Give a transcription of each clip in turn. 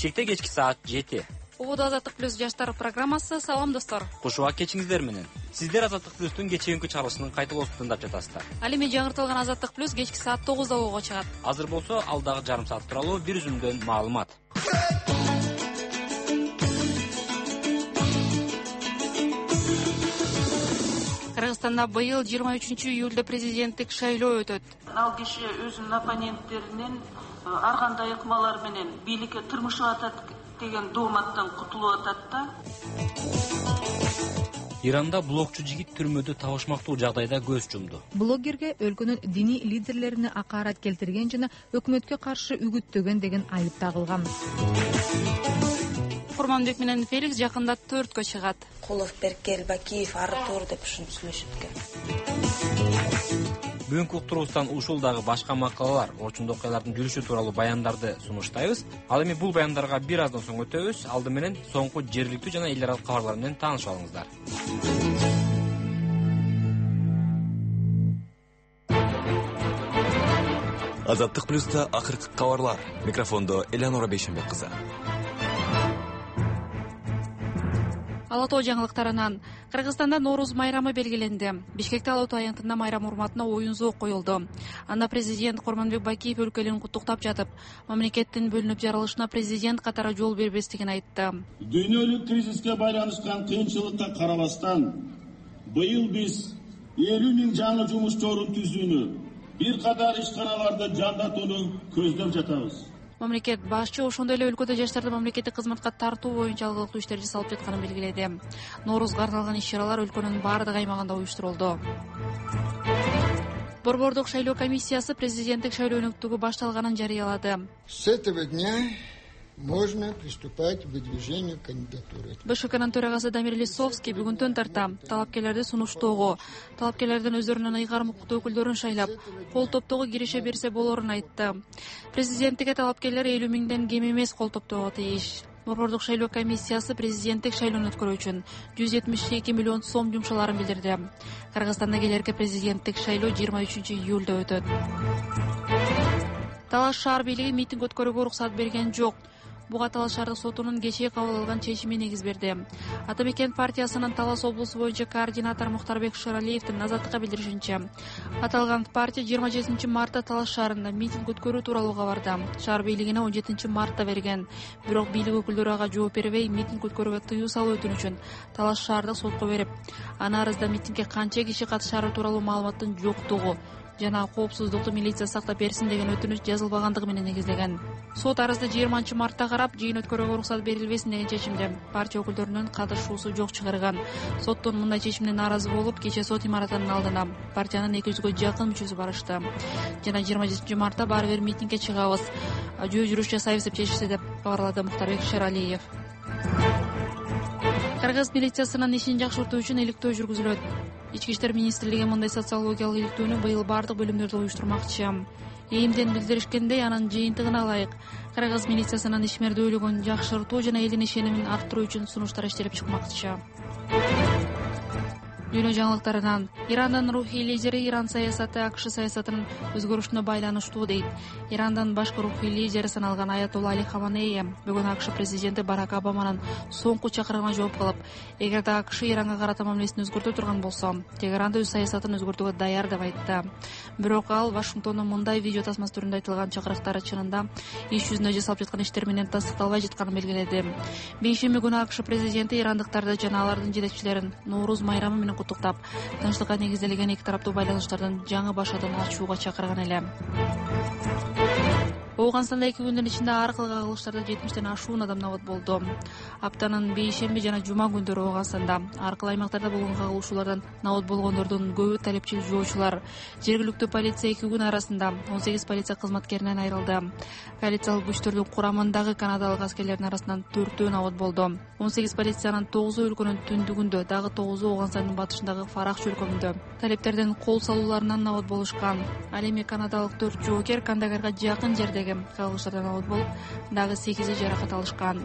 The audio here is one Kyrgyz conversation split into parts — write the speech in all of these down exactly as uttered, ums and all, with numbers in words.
Бишкекте кечки саат жети. Убуда Азаттык плюс жаштар программасы. Салам достор. Куш убак кечиңиздер менен. Сиздер Азаттык плюстун кечээнкү чыгарылышынын кайталоосун тыңдап жатасыздар. Ал эми жаңыртылган Азаттык плюс кечки саат тогузда болго чыгат. Азыр болсо алдагы жарым саат тууралуу бир үзүндөн маалымат. Кыргызстанда быйыл жыйырма үчүнчү июлда президенттик шайлоо өтөт. Ал киши өзүнүн оппоненттеринин ар кандай ыкмалар менен бийликке тырмышып атат деген дооматтан кутулуп атат да. Иранда блогчу жигит түрмөдө табышмактуу жагдайда көз жумду. Блогерге өлкөнүн диний лидерлерине акарат келтирген жана өкмөткө каршы үгүттөгөн деген айып тагылган. Курманбек менен Феликс жакында төрткө чыгат. Куловберг, Элбакиев, Артур деп сүйлөшүп экен. Бүгүнкү уктуруубуздан ушул дагы башка макалалар, орчундуу окуялардын жүрүшү тууралуу баяндарды сунуштайбыз. Ал эми бул баяндарга бир аздан соң өтөбүз. Алды менен соңку жергиликтүү жана эл аралык кабарлар менен таанышып алыңыздар. Азаттык плюста акыркы кабарлар. Микрофондо Элеонора Бейшенбек кызы. Ала тоо жаңылыктарынан Кыргызстанда Нооруз майрамы белгиленди. Бишкекте Ала тоо аянтында майрам урматына оюн зоо коюлду. Анда президент Курманбек Бакиев өлкөлөрүн куттуктап жатып, мамлекеттин бөлүнүп жарылышына президент катары жол бербестигин айтты. Дүйнөлүк кризиске байланышкан кыйынчылыкка карабастан, быйыл биз элүү миң жаңы жумуш орун түзүүнү, бир катар ишканаларды жандатууну көздөп жатабыз. Мамлекет башчы ошондой эле өлкөдө жаштарды мамлекеттик кызматка тартуу боюнча алгылыктуу иштерди жасалып жатканын белгиледи. Ноорузга арналган иш-чаралар өлкөнүн баардык аймагында уюштурулду. Борбордук шайлоо комиссиясы президенттик шайлоо өнөктүгү башталганын жарыялады. С этого дня можно приступать к выдвижению кандидатуры. БШКнын төрагасы Дамир Лисовский бүгүнтөн тарта талапкерлерди сунуштоого, талапкерлердин өздөрүнүн ыйгарым укуктуу өкүлдөрүн шайлап, кол топтоого кирише берсе болорун айтты. Президенттикке талапкерлер элүү миңден кем эмес кол топтоого тийиш. Борбордук шайлоо комиссиясы президенттик шайлоону өткөрүү үчүн жүз жетимиш эки миллион сом жумшаларын билдирди. Кыргызстанда келерки президенттик шайлоо жыйырма үчүнчү июлда өтөт. Талаш шаар бийлиги митинг өткөрүүгө уруксат берген жок. Буга Талаш шаардык сотунун кечээ кабыл алган чечими негиз берди. Ата Мекен партиясынын Талас облусу боюнча координатор Мухтарбек Шыралиевдин Азаттыкка билдиришинче, аталган партия жыйырма жетинчи мартта Талаш шаарында митинг өткөрүү тууралуу кабарды шаар бийлигине он жетинчи мартта берген. Бирок бийлик өкүлдөрү ага жооп бербей, митинг өткөрүүгө тыюу салуу өтүнүчүн Талаш шаардык сотко берип, аны арызда митингге канча киши катышары тууралуу маалыматтын жоктугу жана коопсуздукту милиция сактап берсин деген өтүнүч жазылбагандыгы менен негиздеген. Сот арызды жыйырманчы мартта карап, жыйын өткөрүүгө уруксат берилбесин деген чечимди партия өкүлдөрүнүн катышуусу жок чыгарган. Соттун мындай чечимине нааразы болуп, кечээ сот имаратынын алдына партиянын эки жүзгө жакын мүчөсү барышты. Жана жыйырма жетинчи мартта баары бир митингге чыгабыз, жөө жүрүш жасайбыз деп чечишти деп кабарлады Мухтарбек Шыралиев. Кыргыз милициясынын ишин жакшыртуу үчүн иликтөө жүргүзүлөт. Ички иштер министрлиги мындай социологиялык иликтөөнү быйыл бардык бөлүмдөрдө уюштурмакчы. Эйимден билдиришкендей, анын жыйынтыгына ылайык Кыргыз милициясынын ишмердүүлүгүн жакшыртуу жана элдин ишенимин арттыруу үчүн сунуштар иштелип чыкмакчы. Дүйнө жаңылыктарынан Ирандын рухий лидери Иран саясаты АКШ саясатынын өзгөрүшүнө байланыштуу дейт. Ирандын башкы рухий лидери саналган Аятолла Али Хаманеи бүгүн АКШ президенти Барак Обаманын соңку чакырыгына жооп кылып, эгерде АКШ Иранга карата мамилесин өзгөртө турган болсо, Тегеран өз саясатын өзгөртүүгө даяр деп айтты. Бирок ал Вашингтондун мындай видео тасмасы түрүндө айтылган чакырыктары чынында иш жүзүндө жасалып жаткан иштер менен тастыкталбай жатканын белгиледи. Бейшемби күнү АКШ президенти ирандыктарды жана алардын жетекчилерин Нооруз майрамы менен куттуктап, тынчтыкка негизделген эки тараптуу байланыштардын жаңы башадан ачууга чакырган эле. Ооганстанда эки күндүн ичинде ар кыл кагылыштарда жетимиштен ашуун адам набат болду. Аптанын бейшемби жана жума күндөрү Ооганстанда ар кыл аймактарда болгон кагылышуулардан набат болгондордун көбү талепчил жоочулар. Жергиликтүү полиция эки күн арасында он сегиз полиция кызматкеринен айрылды. Коалициялык күчтөрдүн курамындагы канадалык аскерлердин арасынан төртөө набат болду. он сегиз полициянын тогузу өлкөнүн түндүгүндө, дагы тогузу Ооганстандын батышындагы Фаракш өлкөмүндө талептердин кол салууларынан набат болушкан. Ал эми канадалык төрт жоокер Кандагарга жакын жердеги кагылыштардан набат болуп, дагы сегизи жаракат алышкан.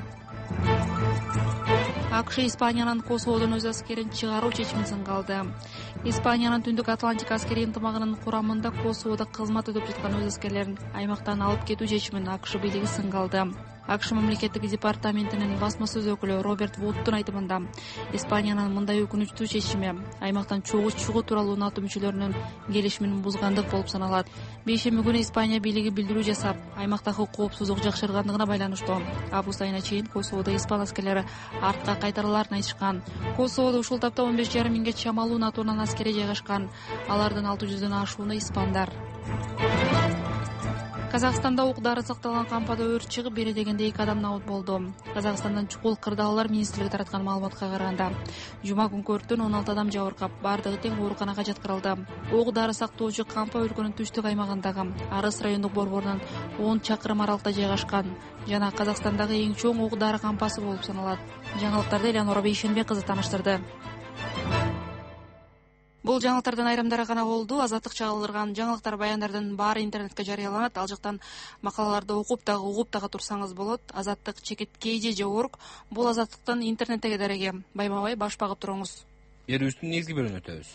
АКШ Испаниянын Косоводон өз аскерин чыгаруу чечимин сынга алды. Испаниянын Түндүк Атлантика аскери ынтымагынын курамында Косоводо кызмат өтөп жаткан өз аскерлерин аймактан алып кетүү чечимин АКШ бийлиги сынга алды. АКШ мамлекеттик департаментинин басма сөз өкүлү Роберт Вудтун айтымында Испаниянын мындай өкүнүчтүү чечими аймактан чогуу чыгуу тууралуу НАТО мүчөлөрүнүн келишимин бузгандык болуп саналат. Бейшемби күнү Испания бийлиги билдирүү жасап, аймактагы коопсуздук жакшыргандыгына байланыштуу август айына чейин Косоводо испан аскерлери артка кайтарыларын айтышкан. Косоводо ушул тапта он беш жарым миңге чамалуу НАТОнун аскери жайгашкан. Алардын алты жүздөн ашууну испандар. Казакстанда ук дары сакталган кампада өрт чыгып, бери дегенде эки адам набыт болду. Казакстандан чукул кырдаалар министрлиги тараткан маалыматка караганда, жума күнкү өрттөн он алты адам жабыркап, бардыгы тең ооруканага жаткырылды. Ук дары сактоочу кампа өлкөнүн түштүк аймагындагы Арыс райондук борборунан он чакырым аралыкта жайгашкан жана Казакстандагы эң чоң ук дары кампасы болуп саналат. Жаңылыктарды Элеонора Бейшенбек кызы тааныштырды. Бул жаңылыктардан айрымдары гана болду. Азаттык чагылдырган жаңылыктар, баяндардын баары интернетке жарыяланат. Ал жактан макалаларды окуп дагы угуп дагы турсаңыз болот. Азаттык чекит kg же org. Бул Азаттыктын интернеттеги дареги. Байма бай баш багып туруңуз. Берүүбүздүн негизги бөлүгүнө өтөбүз.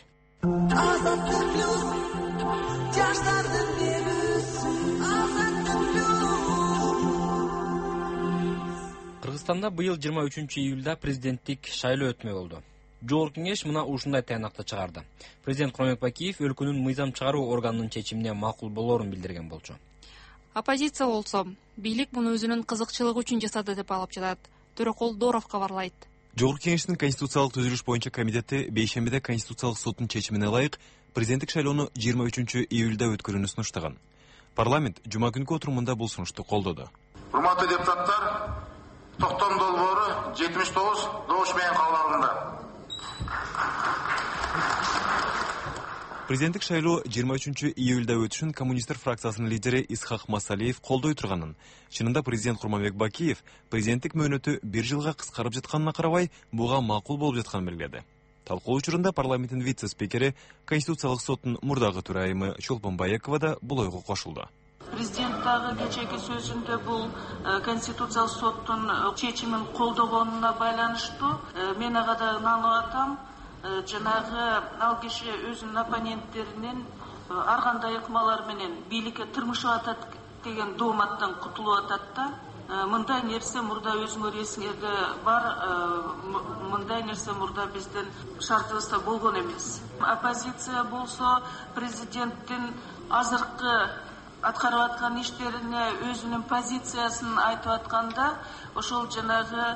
Кыргызстанда быйыл жыйырма үчүнчү июлда президенттик шайлоо өтмөй болду. Жогорку кеңеш мына ушундай таянакты чыгарды. Президент Курманбек Бакиев өлкөнүн мыйзам чыгаруу органынын чечимине макул болоорун билдирген болчу. Оппозиция болсо, бийлик муну өзүнүн кызыкчылыгы үчүн жасады деп алып жатат. Төрөкул Доров кабарлайт. Жогорку кеңештин конституциялык түзүлүш боюнча комитети бейшембиде Конституциялык соттун чечимине ылайык президенттик шайлоону жыйырма үчүнчү июлда өткөрүүнү сунуштаган. Парламент жума күнкү отурумунда бул сунушту колдоду. Урматтуу депутаттар, токтом долбоору жетимиш тогуз добуш менен кабыл алынды. Президенттик шайлоо жыйырма үчүнчү июлда өтүшүн коммунисттер фракциясынын лидери Исхак Масалиев колдой турганын, чынында президент Курманбек Бакиев президенттик мөөнөтү бир жылга кыскарып жатканына карабай, буга макул болуп жатканын белгиледи. Талкуу учурунда парламенттин вице-спикери Конституциялык соттун мурдагы төрайымы Чолпон Байекова да бул ойго кошулду. Президент дагы кечээки сөзүндө бул Конституциялык соттун чечимин колдогонуна байланыштуу мен ага да нанып атам. Жанагы ал киши өзүнүн оппоненттеринин ар кандай ыкмалар менен бийликке тырмышып атат деген дооматтан кутулуп атат да. Мындай нерсе мурда өзүңөр эсиңерде бар, мындай нерсе мурда биздин шартыбызда болгон эмес. Оппозиция болсо президенттин азыркы аткарып аткан иштерине өзүнүн позициясын айтып атканда, ошол жанагы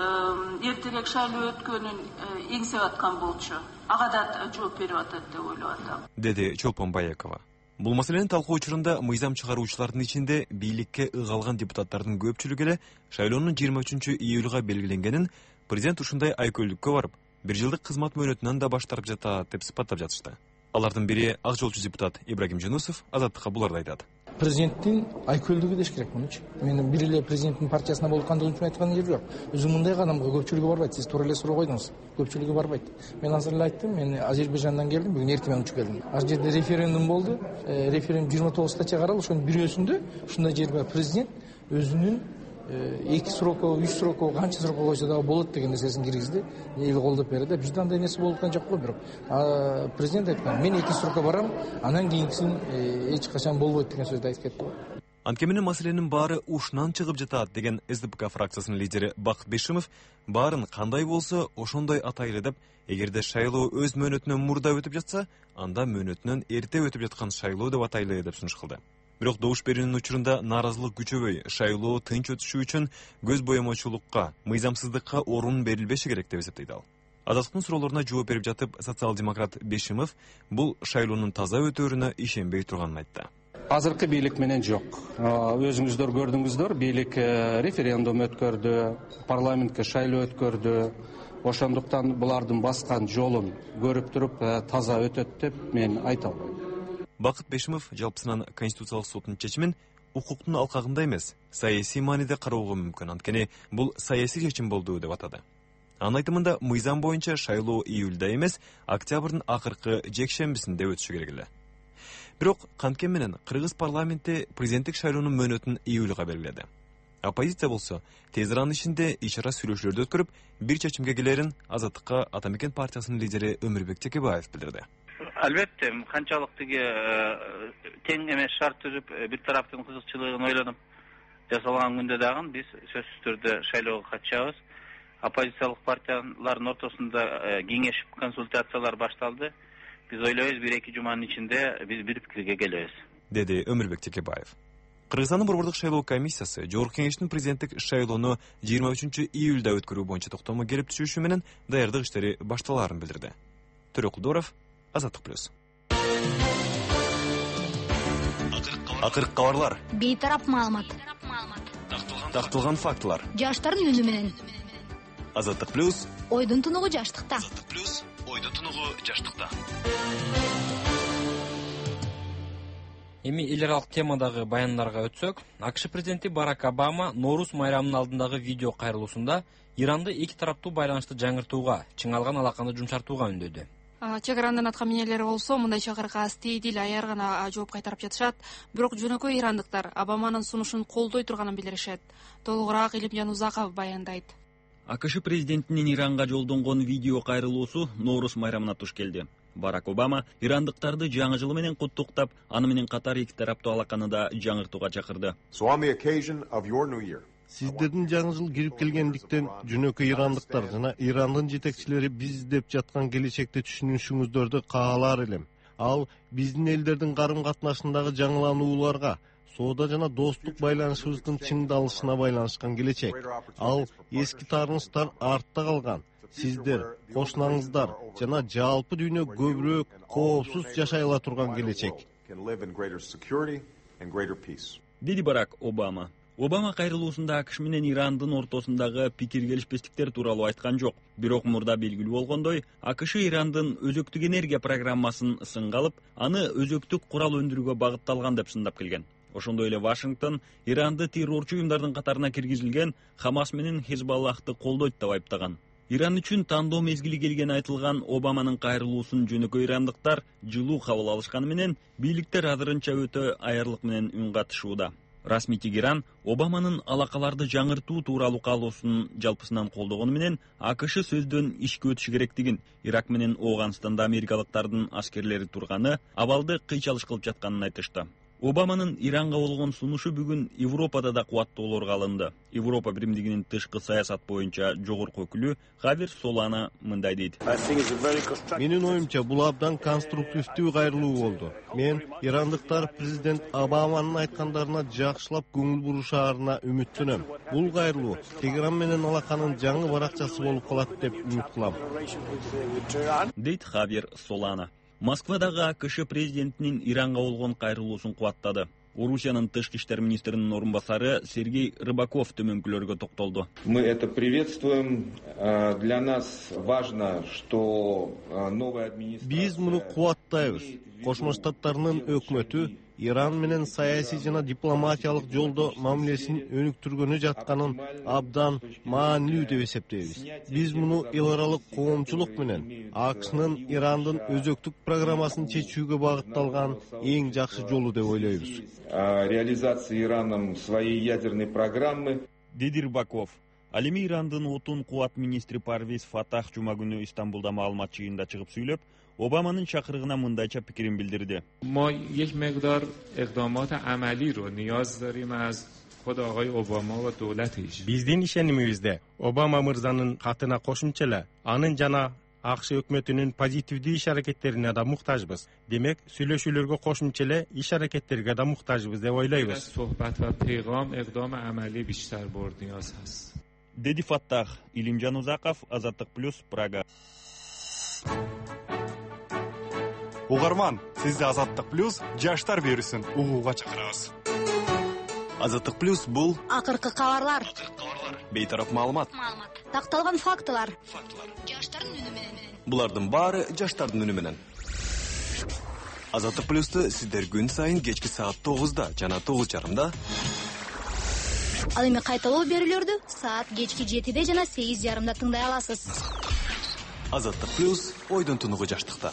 эртерээк шайлоо өткөнүн эңсеп аткан болчу. Ага да жооп берип атат деп ойлоп атам. Деди Чолпон Байекова. Бул маселени талкуу учурунда мыйзам чыгаруучулардын ичинде бийликке ыгалган депутаттардын көпчүлүгү эле шайлоонун жыйырма үчүнчү июлга белгиленгенин, президент ушундай айкөлдүккө барып, бир жылдык кызмат мөөнөтүнөн да баш тартып жатат деп сыпаттап жатышты. Алардын бири ак жолчу депутат Ибрагим Жунусов Азаттыкка буларды айтат. Президенттин айкөлдүгү деш керек мунучу. Мен бир эле президенттин партиясына болгондугун үчүн айткан жер жок. Өзү мындай адамга көпчүлүгү барбайт. Сиз туура эле суроо койдуңуз. Көпчүлүгү барбайт. Мен азыр эле айттым, мен Азербайжандан келдим, бүгүн эртең менен учуп келдим. Ал жерде референдум болду. Референдум жыйырма тогуз статья каралды. Ошонун бирөөсүндө ушундай жер бар. Президент өзүнүн эки сроко, үч сроко, канча сроко койсо дагы болот деген нерсесин киргизди. Эл колдоп берди. Бизде андай нерсе болуп аткан жок го, бирок президент айткан, мен эки сроко барам, анан кийинкисин эч качан болбойт деген сөздү айтып кетти. Анткени менен маселенин баары ушунан чыгып жатат деген эс дэ пэ ка фракциясынын лидери Бакыт Бешимов баарын кандай болсо ошондой атайлы деп, эгерде шайлоо өз мөөнөтүнөн мурда өтүп жатса, анда мөөнөтүнөн эрте өтүп жаткан шайлоо деп атайлы деп сунуш кылды. Бирок добуш берүүнүн учурунда нааразылык күчөбөй, шайлоо тынч өтүшү үчүн көз боемочулукка, мыйзамсыздыкка орун берилбеши керек деп эсептейт ал. Азаттыктын суроолоруна жооп берип жатып, социал-демократ Бешимов бул шайлоонун таза өтөөрүнө ишенбей турганын айтты. Азыркы бийлик менен жок. Өзүңүздөр көрдүңүздөр, бийлик референдум өткөрдү, парламентке шайлоо өткөрдү. Ошондуктан булардын баскан жолун көрүп туруп таза өтөт деп мен айта албайм. Бакыт Бешимов жалпысынан Конституциялык соттун чечимин укуктун алкагында эмес, саясий мааниде кароого мүмкүн. Анткени бул саясий чечим болду деп атады. Анын айтымында мыйзам боюнча шайлоо июлда эмес, октябрдын акыркы жекшембисинде өтүшү керек эле. Бирок канткен менен Кыргыз парламенти президенттик шайлоонун мөөнөтүн июлга белгиледи. Оппозиция болсо тез аранын ичинде иш ара сүйлөшүүлөрдү өткөрүп, бир чечимге келерин Азаттыкка Ата Мекен партиясынын лидери Өмүрбек Текебаев билдирди. Албетте, канчалык тиги тең эмес шарт түзүп, бир тараптын кызыкчылыгын ойлонуп, жасалган күндө дагы биз сөзсүз түрдө шайлоого катышабыз. Оппозициялык партиялардын ортосунда кеңешип консультациялар башталды. Биз ойлойбуз бир эки жуманын ичинде биз бир пикирге келебиз, деди Өмүрбек Текебаев. Кыргызстандын борбордук шайлоо комиссиясы Жогорку Кеңештин президенттик шайлоону жыйырма үчүнчү июлда өткөрүү боюнча токтому келип түшүшү менен даярдык иштери башталаарын билдирди. Төрөкулдуров, Азаттык плюс. Акыркы кабарлар. Бейтарап маалымат. Тактылган фактылар. Жаштардын үнү менен. Азаттык плюс. Ойдун тунугу жаштыкта. Азаттык плюс. Ойдун тунугу жаштыкта. Эми эл аралык темадагы баяндарга өтсөк, АКШ президенти Барак Обама Ноорус майрамынын алдындагы видео кайрылуусунда Иранды эки тараптуу байланышты жаңыртууга, чыңалган алаканы жумшартууга үндөдү. Чек Ирандан аткан эмнелер болсо, мындай чакырыкка тейди эле аяр гана жооп кайтарып жатышат. Бирок жөнөкөй ирандыктар Обаманын сунушун колдой турганын билдиришет. Толугураак Илимжан Узаков баяндайт. АКШ президентинин Иранга жолдонгон видео кайрылуусу Ноорус майрамына туш келди. Барак Обама ирандыктарды жаңы жыл менен куттуктап, аны менен катар эки тараптуу алаканы да жаңыртууга чакырды. Сиздердин жаңы жыл кирип келгендиктен жөнөкөй ирандыктар жана Ирандын жетекчилери биз издеп жаткан келечекти түшүнүшүңүздөрдү каалар элем. Ал биздин элдердин карым-катнашындагы жаңыланууларга, соода жана достук байланышыбыздын чыңдалышына байланышкан келечек. Ал эски таарынычтар артта калган. Сиздер, кошунаңыздар жана жалпы дүйнө көбүрөөк коопсуз жашай ала турган келечек. Деди Барак Обама. Обама кайрылуусунда АКШ менен Ирандын ортосундагы пикир келишпестиктер тууралуу айткан жок. Бирок мурда белгилүү болгондой, АКШ Ирандын өзөктүк энергия программасын сынга алып, аны өзөктүк курал өндүрүүгө багытталган деп сындап келген. Ошондой эле Вашингтон Иранды террорчу уюмдардын катарына киргизилген Хамас менен Хизбаллахты колдойт деп айыптаган. Иран үчүн тандоо мезгили келгени айтылган Обаманын кайрылуусун жөнөкөй ирандыктар жылуу кабыл алышканы менен бийликтер азырынча өтө аярлык менен үн катышууда. Расмий Тегеран Обаманын алакаларды жаңыртуу тууралуу каалоосун жалпысынан колдогону менен АКШ сөздөн ишке өтүшү керектигин, Ирак менен Ооганстанда америкалыктардын аскерлери турганы абалды кыйчалыш кылып жатканын айтышты. Обаманын Иранга болгон сунушу бүгүн Европада да кубаттоолорго алынды. Европа биримдигинин тышкы саясат боюнча жогорку өкүлү Хавер Солана мындай дейт. Менин оюмча бул абдан конструктивдүү кайрылуу болду. Мен ирандыктар президент Обаманын айткандарына жакшылап көңүл бурушаарына үмүттөнөм. Бул кайрылуу Тегеран менен алаканын жаңы баракчасы болуп калат деп үмүт кылам. Дейт Хавер Солана. Москвадагы АКШ президентинин Иранга болгон кайрылуусун кубаттады. Орусиянын тышкы иштер министринин орун басары Сергей Рыбаков төмөнкүлөргө токтолду. Мы это приветствуем. Для нас важно, что новая администрация. Биз муну кубаттайбыз. Кошмо Штаттарынын өкмөтү Иран менен саясий жана дипломатиялык жолдо мамилесин өнүктүргөнү жатканын абдан маанилүү деп эсептейбиз. Биз муну эл аралык коомчулук менен АКШнын Ирандын өзөктүк программасын чечүүгө багытталган эң жакшы жолу деп ойлойбуз. Реализация Ираном своей ядерной программы. Деди Рыбаков. Ал эми Ирандын отун кубат министри Парвиз Фатах жума күнү Истамбулда маалымат жыйынында чыгып сүйлөп, Обаманын чакырыгына мындайча пикирин билдирди. ما یک مقدار اقدامات عملی رو نیاز داریم از خود آقای اوباما و دولتش. Биздин ишенимибизде Обама мырзанын катына кошумча эле анын жана АКШ өкмөтүнүн позитивдүү иш аракеттерине да муктажбыз. Демек, сүйлөшүүлөргө кошумча эле иш аракеттерге да муктажбыз деп ойлойбуз. صحبت و پیغام اقدام عملی بیشتر برد نیاز هست. Деди Фаттах, Илимжан Узаков, Азаттык плюс, Прага. Угарман, сизди Азаттык плюс жаштар берүүсүн угууга чакырабыз. Азаттык плюс бул акыркы кабарлар. Бейтарап маалымат. Такталган фактылар. Жаштардын үнү менен. Булардын баары жаштардын үнү менен. Азаттык плюсту сиздер күн сайын кечки саат тогузда жана тогуз жарымда. Ал эми кайталоо берүүлөрдү саат кечки жетиде жана сегиз жарымда тыңдай аласыз. Азаттык плюс ойдун тунугу жаштыкта.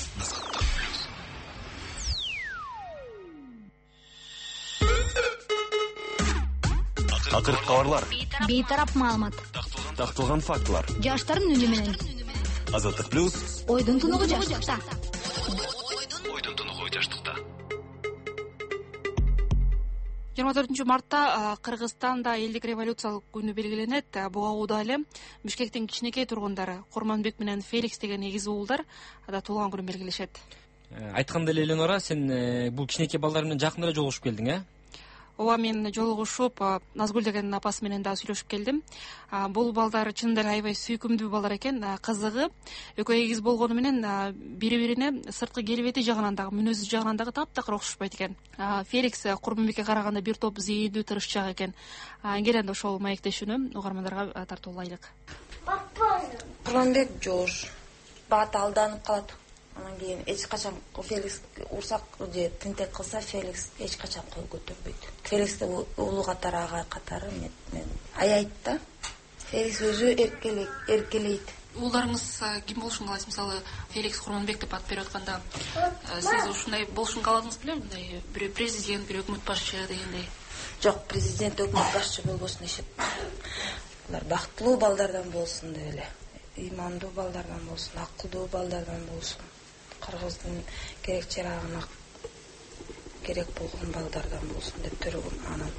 Акыркы кабарлар. Бейтарап маалымат. Тактылган фактылар. Жаштардын үнү менен. Азаттык плюс ойдун тунугу жаштыкта. Ойдун тунугу жаштыкта. жыйырма төртүнчү мартта Кыргызстанда элдик революциялык күнү белгиленет. Буга убада эле Бишкектин кичинекей тургундары Курманбек менен Феликс деген эгиз уулдар да туулган күнүн белгилешет. Айткандай эле Эленора, сен бул кичинекей балдар менен жакын эле жолугушуп келдиң, э? Ооба, мен жолугушуп Назгүл деген апасы менен да сүйлөшүп келдим. Бул балдар чынында эле аябай сүйкүмдүү балдар экен. Кызыгы экөө эгиз болгону менен бири бирине сырткы келбети жагынан дагы, мүнөзү жагынан дагы таптакыр окшошпойт экен. Феликс Курманбекке караганда бир топ зээндүү, тырышчаак экен. Келенде ошол маектешүүнү угармандарга тартуулайлык. Курманбек жоош, бат алданып калат. Анан кийин эч качан Феликс урсак же тинтек кылса, Феликс эч качан кол көтөрбөйт. Феликсте улуу катары, ага катары мен аябайт да. Феликс өзү эркелейт, эркелейт. Уулдарыңыз ким болушун каалайсыз? Мисалы, Феликс Курманбек деп ат берип атканда, сиз ушундай болушун кааладыңыз беле? Мындай бирөө президент, бирөө өкмөт башчы дегендей. Жок, президент, өкмөт башчы болбосун дешет. Булар бактылуу балдардан болсун деп эле. Ыймандуу балдардан болсун, акылдуу балдардан болсун. Кыргыздын керек жарагына керек болгон балдардан болсун деп төрөгөн.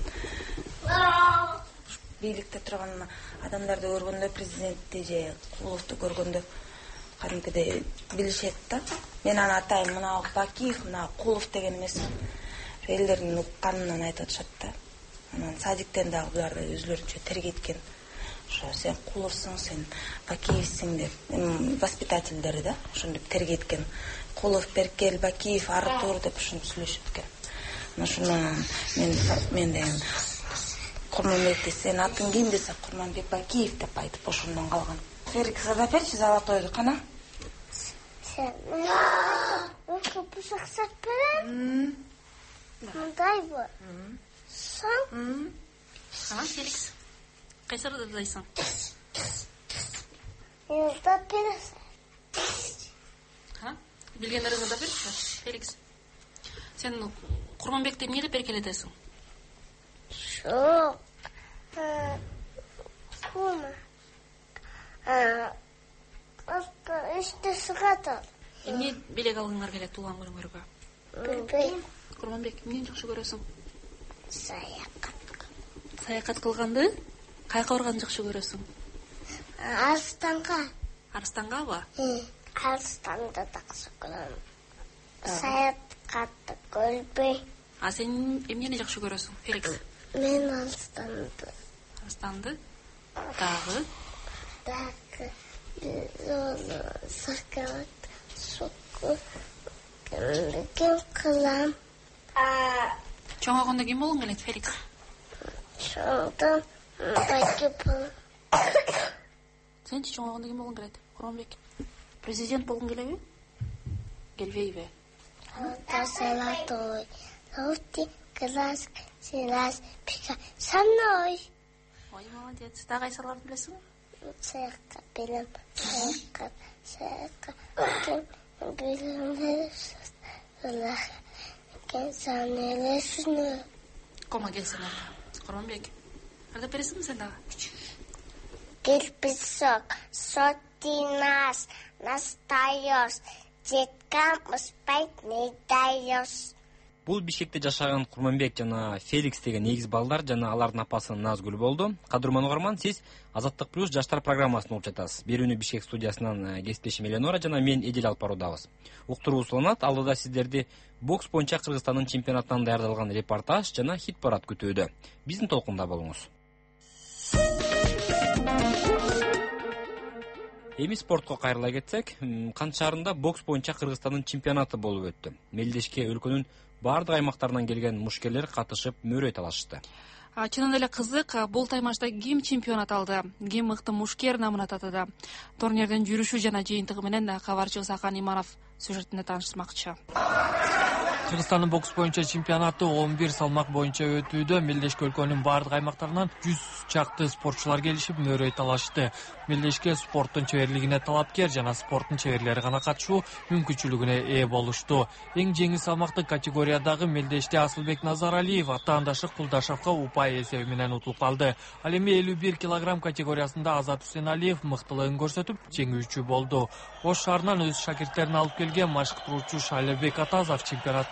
Анан бийликте турган адамдарды көргөндө, президентти же Куловду көргөндө кадимкидей билишет да. Мен аны атайын, мына Бакиев, мына Кулов деген эмес. Элдердин укканынан айтып атышат да. Анан садиктен дагы буларды өзлөрүнчө тергеткен. Ошо сен Куловсуң, сен Бакиевсиң деп воспитательдери да ошондоп тергеткен. Кулов, Беркел, Бакиев, Артур деп ушинтип сүйлөшөт экен. Ошондон мен мен деген Курманбекти сен атың ким десе, Курманбек Бакиев деп айтып ошондон калган. Феликс, заперчи золотойду, кана? Сен өкө бусаксак берем. Мындай бу. Сан? А, Феликс. Кайсырды дайсың? Юлда бересің. Ha? Билгендеріңді да берші, Феликс. Сен Курманбекті эмне деп эркелетесиң? Жоқ. Кума. Просто ішті сығады. Эмне белек алғыңар келет туулган күнүңөргө? Билбейм. Курманбек, эмнени жакшы көрөсүң? Саякат. Саякат кылганды? Кайка барганды жакшы көрөсүң? Арыстанга. Арыстангабы? Арыстанды жакшы көрөм. Саякатты көрбөй. А сен эмнени жакшы көрөсүң, Феликс? Мен арыстанды. Арыстанды? Дагы? Дагы. Сакалат, соку. Кем кылам. Чоңойгондо ким болгуң келет, Феликс? Чоңойгондо Бакиев. Сенчи чоңойгондо ким болгуң келет, Курманбек? Президент болгуң келеби? Келбейби? Ата салатой. Лоти класс, силас, пика, саной. Ой, молодец. Дагы кайсыларды билесиң? Саякка билем. Саякка, саякка. Кем билем. Аллах. Кен санелесин. Кома келсең, Курманбек. Арды бересиңби сен дагы? Кирпичок, сотинас, настаёс, жеткам успайт не даёс. Бул Бишкекте жашаган Курманбек жана Феликс деген эгиз балдар жана алардын апасы Назгүл болду. Кадырман угарман, сиз Азаттык плюс жаштар программасын угуп жатасыз. Берүүнү Бишкек студиясынан кесиптешим Эленора жана мен Эдил алып баруудабыз. Уктуруу уланат, алдыда сиздерди бокс боюнча Кыргызстандын чемпионатынан даярдалган репортаж жана хит парад күтүүдө. Биздин толкунда болуңуз. Эми спортко кайрыла кетсек, Кант шаарында бокс боюнча Кыргызстандын чемпионаты болуп өттү. Мелдешке өлкөнүн бардык аймактарынан келген мушкерлер катышып мөрөй талашты. Чынында эле кызык, бул таймашта ким чемпионат алды, ким мыкты мушкер намына татыды. Турнирдин жүрүшү жана жыйынтыгы менен кабарчыбыз Акан Иманов сюжетинде таанышмакчы. Кыргызстандын бокс боюнча чемпионаты он бир салмак боюнча өтүүдө. Мелдешке өлкөнүн бардык аймактарынан жүз чакты спортчулар келишип мөрөй талашты. Мелдешке спорттун чеберлигине талапкер жана спорттун чеберлери гана катышуу мүмкүнчүлүгүнө ээ болушту. Эң жеңил салмактык категориядагы Мелдеште Асылбек Назаралиев атаандашы Кулдашевка упай эсеби менен утулуп калды. Ал эми элүү бир килограмм категориясында Азат Усеналиев мыктылыгын көрсөтүп жеңүүчү болду. Ош шаарынан өз шакирттерин алып келген машыктыруучу Шайлебек Атазов чемпионатта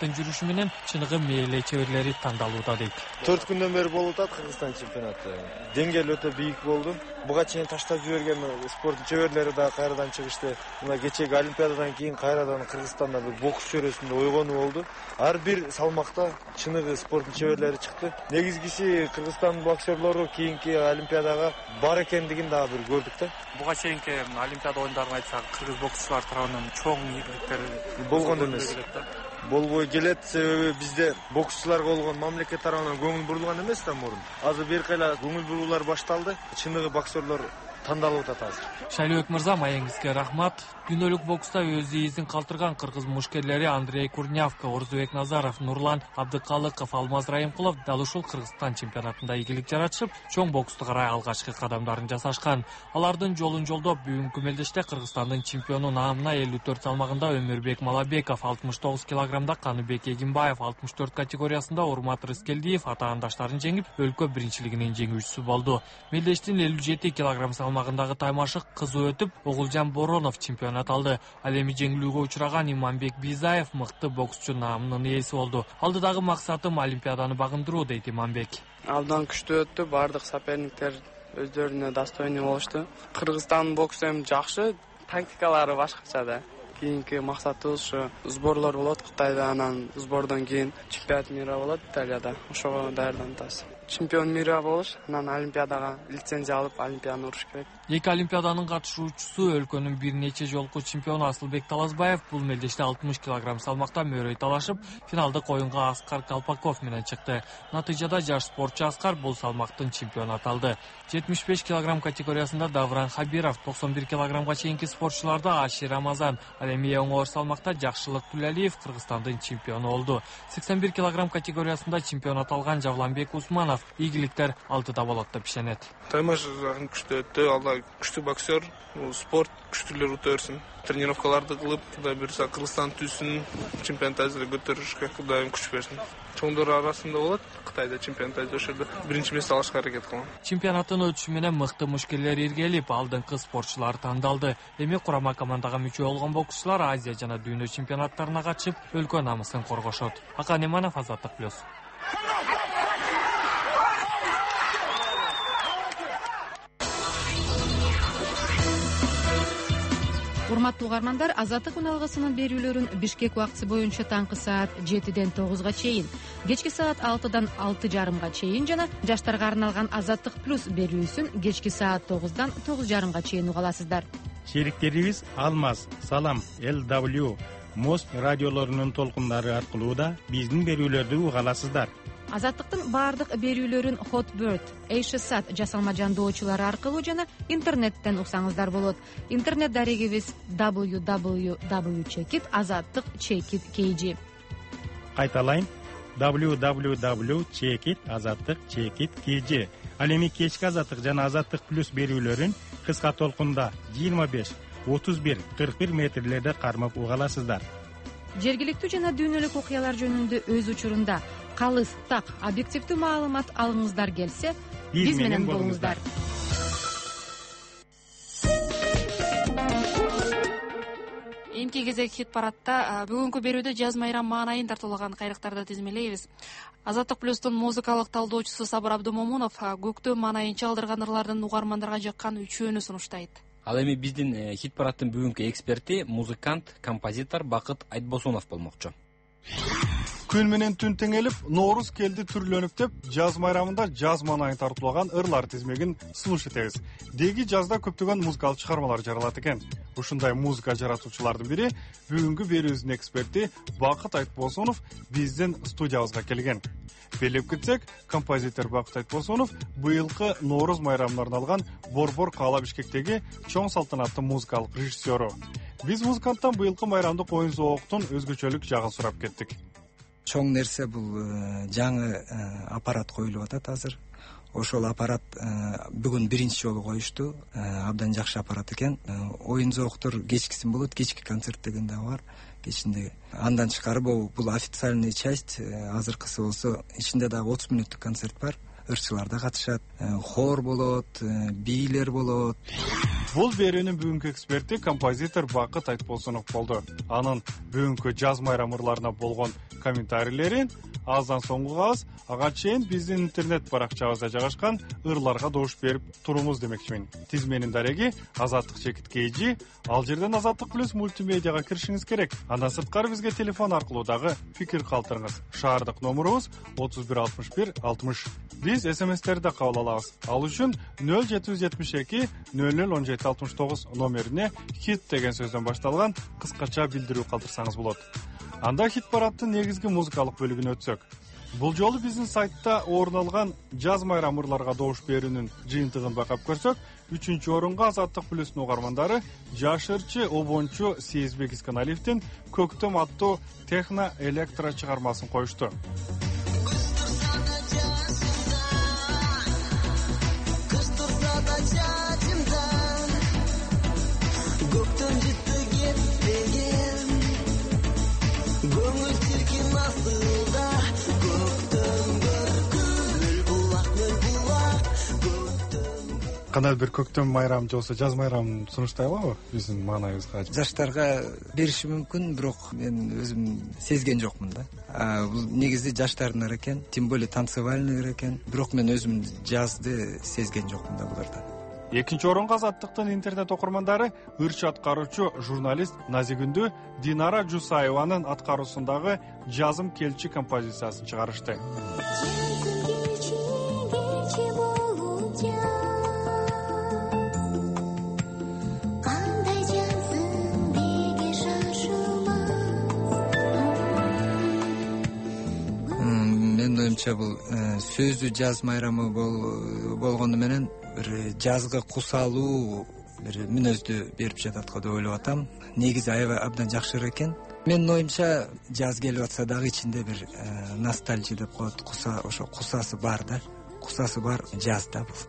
чемпионаттын жүрүшү менен чыныгы мээле чеберлери тандалууда дейт. төрт күндөн бери болуп атат Кыргызстан чемпионаты. Деңгээл өтө бийик болду. Буга чейин таштап жиберген спорттун чеберлери да кайрадан чыгышты. Мына кечеги Олимпиададан кийин кайрадан Кыргызстанда бир бокс чөйрөсүндө ойгонуу болду. Ар бир салмакта чыныгы спорттун чеберлери чыкты. Негизгиси Кыргызстан боксерлору кийинки Олимпиадага бар экендигин дагы бир көрдүк да. Буга чейинки Олимпиада оюндарын айтсак, кыргыз боксчулар тарабынан чоң ийгиликтер болгон эмес. Болбой келет, себеби бизде боксчуларга болгон мамлекет тарабынан көңүл бурулган эмес да мурун. Азыр беркайла көңүл буруулар башталды. Чыныгы боксерлор тандалып атат азыр. Шайлообек мырза, маеңизге рахмат. Дүйнөлүк бокста өз ийизин калтырган кыргыз мушкерлери Андрей Курнявка, Орзубек Назаров, Нурлан Абдыкалыков, Алмаз Райымкулов дал ушул Кыргызстан чемпионатында ийгилик жаратышып, чоң боксту карай алгачкы кадамдарын жасашкан. Алардын жолун жолдоп бүгүнкү мелдеште Кыргызстандын чемпиону наамына элүү төрт салмагында Өмүрбек Малабеков, алтымыш тогуз килограммда Каныбек Эгимбаев, алтымыш төрт категориясында Урмат Рыскелдиев атаандаштарын жеңип, өлкө биринчилигинин жеңүүчүсү болду. Мелдештин элүү жети килограмм салмагындагы таймашык кызуу өтүп, Огулжан Боронов чемпионат алды. Ал эми жеңилүүгө учураган Иманбек Бизаев мыкты боксчу наамынын ээси болду. Алдыдагы максатым Олимпиаданы багындыруу дейт Иманбек. Абдан күчтүү өттү, бардык соперниктер өздөрүнө достойный болушту. Кыргызстандын боксу эми жакшы, тактикалары башкача да. Кийинки максатыбыз ушу сборлор болот Кытайда, анан сбордон кийин чемпионат мира болот Италияда. Ошого даярданып атабыз. Чемпион мира болуш, анан Олимпиадага лицензия алып, Олимпиаданы уруш керек. Эки Олимпиаданын катышуучусу өлкөнүн бир нече жолку чемпиону Асылбек Таласбаев бул мелдеште алтымыш килограмм салмакта мөрөй талашып, финалдык оюнга Аскар Калпаков менен чыкты. Натыйжада жаш спортчу Аскар бул салмактын чемпиону аталды. жетимиш беш килограмм категориясында Давран Хабиров, токсон бир килограммга чейинки спортчуларда Ашир Рамазан, ал эми эң оор салмакта Жакшылык Түлалиев Кыргызстандын чемпиону болду. сексен бир килограмм категориясында чемпион аталган Жавланбек Усманов ийгиликтер алдыда болот деп ишенет. Таймаш жагын күчтүү өттү, алда күчтүү боксер, спорт күчтүүлөр өтө берсин. Тренировкаларды кылып, Кудай буйрса Кыргызстан түзүн чемпионат азыр көтөрүшкө Кудайым күч берсин. Чоңдор арасында болот, Кытайда чемпионат ошол биринчи месте алышка аракет кылган. Чемпионаттын өтүшү менен мыкты мушкерлер иргелип, алдыңкы спортчулар тандалды. Эми курама командага мүчө болгон боксчулар Азия жана дүйнө чемпионаттарына катышып, өлкө намысын коргошот. Акан Эманов, Азаттык плюс. Урматтуу угармандар, Азаттык үн алгысынын берүүлөрүн Бишкек убактысы боюнча таңкы саат жетиден тогузга чейин, кечки саат алтыдан алты жарымга чейин жана жаштарга арналган Азаттык плюс берүүсүн кечки саат тогуздан тогуз жарымга чейин уга аласыздар. Шериктерибиз Алмаз, Салам, эл дабл ю, Мост радиолорунун толкундары аркылуу да биздин берүүлөрдү уга аласыздар. Азаттыктын баардык берүүлөрүн Hotbird, Эйшсат жасалма жандоочулары аркылуу жана интернеттен уксаңыздар болот. Интернет дарегибиз дабл ю дабл ю дабл ю чекит азаттык чекит кей жи. Кайталайын, дабл ю дабл ю дабл ю чекит азаттык чекит кей жи. Ал эми кечки Азаттык жана Азаттык плюс берүүлөрүн кыска толкунда жыйырма беш, отуз бир, кырк бир метрлерде кармап уга аласыздар. Жергиликтүү жана дүйнөлүк окуялар жөнүндө өз учурунда калыс, так, объективдүү маалымат алгыңыздар келсе, биз менен болуңуздар. Эмки кезек хит парадта бүгүнкү берүүдө Жаз Майрам маанайын тартуулаган кайрыктарды тизмелейбиз. Азаттык плюстун музыкалык талдоочусу Сабыр Абдымомунов көктөм маанайын чалдырган ырлардын угармандарга жаккан үчөөнү сунуштайт. Ал эми биздин хит парадтын бүгүнкү эксперти музыкант, композитор Бакыт Айтбосунов болмокчу. Күн менен түн теңелип, Ноорус келди түрлөнүп деп, жаз майрамында жаз маанайын тартуулаган ырлар тизмегин сунуш этебиз. Деги жазда көптөгөн музыкалык чыгармалар жаралат экен. Ушундай музыка жаратуучулардын бири бүгүнкү берүүбүздүн эксперти Бакыт Айтбосунов биздин студиябызга келген. Белеп кетсек, композитор Бакыт Айтбосунов быйылкы Ноорус майрамына арналган Борбор Каала Бишкектеги чоң салтанаттуу музыкалык режиссеру. Биз музыканттан быйылкы майрамдык оюн зооктун өзгөчөлүк жагын сурап кеттик. Чоң нерсе бул жаңы аппарат коюлуп атат азыр. Ошол аппарат бүгүн биринчи жолу коюшту. Абдан жакшы аппарат экен. Оюн зооктор кечкисин болот, кечки концерт деген да бар. Кечинде андан тышкары бул официальный часть, азыркысы болсо ичинде дагы отуз мүнөттүк концерт бар. Ырчылар да катышат, хор болот, бийлер болот. Бул берүүнүн бүгүнкү эксперти композитор Бакыт Айтбосунов болду. Анын бүгүнкү жаз майрам ырларына болгон комментарийлерин аздан соң угабыз. Ага чейин биздин интернет баракчабызда жайгашкан ырларга добуш берип турумуз демекчимин. Тизменин дареги Азаттык чекит кейжи. Ал жерден Азаттык плюс мультимедиага киришиңиз керек. Андан сырткары бизге телефон аркылуу дагы пикир калтырыңыз. Шаардык номерубуз отуз бир алтымыш бир алтымыш. Биз смстерди кабыл алабыз. Ал үчүн нөл жети жүз жетимиш эки нөл нөл он жети алтымыш тогуз номерине хит деген сөздөн башталган кыскача билдирүү калтырсаңыз болот. Анда хит парадтын негизги музыкалык бөлүгүнө өтсөк. Бул жолу биздин сайтта орун алган жаз майрам ырларга добуш берүүнүн жыйынтыгын байкап көрсөк, үчүнчү орунга Азаттык плюстун угармандары жаш ырчы обончу Сезбек Исканалиевдин Көктөм аттуу техно электро чыгармасын коюшту. Кандай бир көктөм майрамы же болбосо жаз майрамын сунуштай алабы биздин маанайыбызга? Жаштарга бериши мүмкүн, бирок мен өзүм сезген жокмун да. Бул негизи жаштардын ыры экен, тем более танцевальный ыры экен. Бирок мен өзүм жазды сезген жокмун да буларда. Экинчи орунга Азаттыктын интернет окурмандары ырчы аткаруучу журналист Назигүндү Динара Жусаеванын аткаруусундагы Жазым келчи композициясын чыгарышты. Бул сөзү жаз майрамы болгону менен бир жазга кусалуу бир мүнөздү берип жатат го деп ойлоп атам. Негизи аябай абдан жакшы экен. Менин оюмча жаз келип атса дагы ичинде бир ностальжия деп коет, куса, ошо кусасы бар да. Кусасы бар жаз да бул.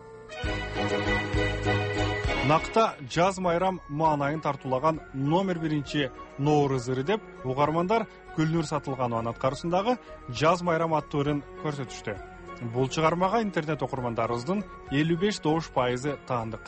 Накта жаз майрам маанайын тартуулаган номер биринчи Нооруз ыры деп угармандар Гүлнур Сатылганованын аткаруусундагы Жаз майрам аттуу ырын көрсөтүштү. Бул чыгармага интернет окурмандарыбыздын элүү беш добуш пайызы таандык.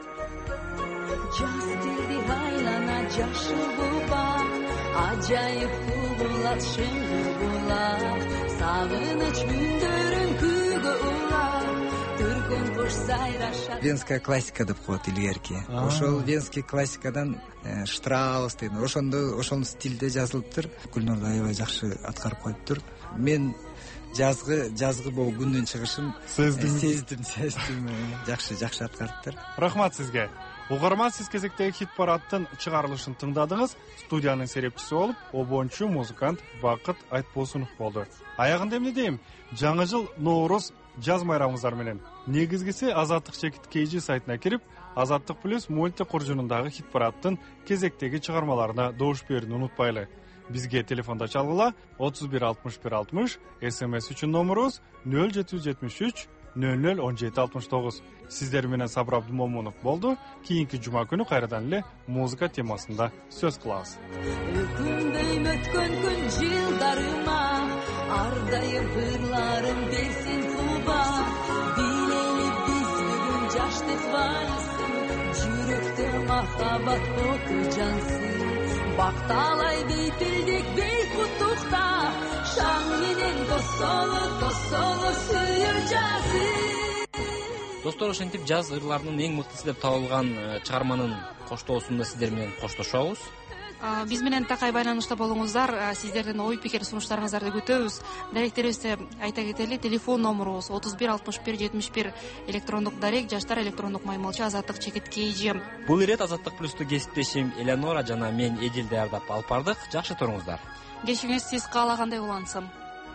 Жаз келди айлана жашы буба, ажайып булат шыңгы була, сагыныч күндөрүн күйгө улап, түркөн кош сайрашат. Венская классика деп коет илгерки. Ошол венский классикадан Штраус деген ошондо ошол стилде жазылыптыр. Гүлнур аябай жакшы аткарып коюптур. Мен жазгы жазгы болуп күндүн чыгышын сездим, сездим, сездим. Жакшы, жакшы аткарыптыр. Рахмат сизге. Угарман, сиз кезектеги хит парадтын чыгарылышын тыңдадыңыз. Студиянын серепчиси болуп обончу музыкант Бакыт Айтбосунов болду. Аягында эмне дейм? Жаңы жыл Нооруз жаз майрамыңыздар менен. Негизгиси Азаттык чекит кейжи сайтына кирип, Азаттык плюс мульти куржунундагы хит парадтын кезектеги чыгармаларына добуш берүүнү унутпайлы. Бизге телефондо чалгыла отуз бир алтымыш бир алтымыш, смс үчүн номерубуз нөл жети жүз жетимиш үч нөл нөл он жети алтымыш тогуз. Сиздер менен Сабыр Абдумомунов болду. Кийинки жума күнү кайрадан эле музыка темасында сөз кылабыз. Өкүндөйм өткөн күн жылдарыма, ардайым ырларым берсин кулба. Билели биз бүгүн жашты байсын, жүрөктө махаббат оты жансын. Бакталай бейтилдик бей кутукта, шаң менен косоло косоло сүйүр жазын. Достор, ошентип жаз ырларынын эң мыктысы деп табылган чыгарманын коштоосунда сиздер менен коштошобуз. Биз менен такай байланышта болуңуздар. Сиздердин ой пикир сунуштарыңыздарды күтөбүз. Даректерибизде айта кетели, телефон номерубуз отуз бир алтымыш бир жетимиш бир, электрондук дарек жаштар электрондук маймылча Азаттык чекит кейжи. Бул ирет Азаттык плюсту кесиптешим Элеонора жана мен Эдил даярдап алып бардык. Жакшы туруңуздар. Кечиңиз сиз каалагандай улансын.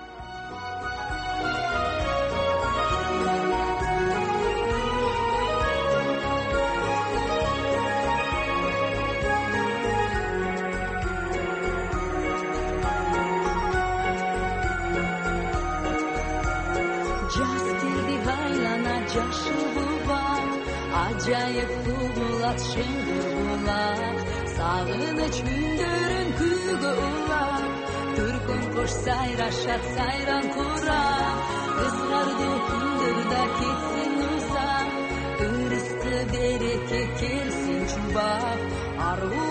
Acayip bulat şengir bulak, sağыныç gündürün kuygu ulak, Türkün koş sayraşat sayran kurak, kızlardı gündürda ketsin uzak, ırıstı bereke kelsin бак аруу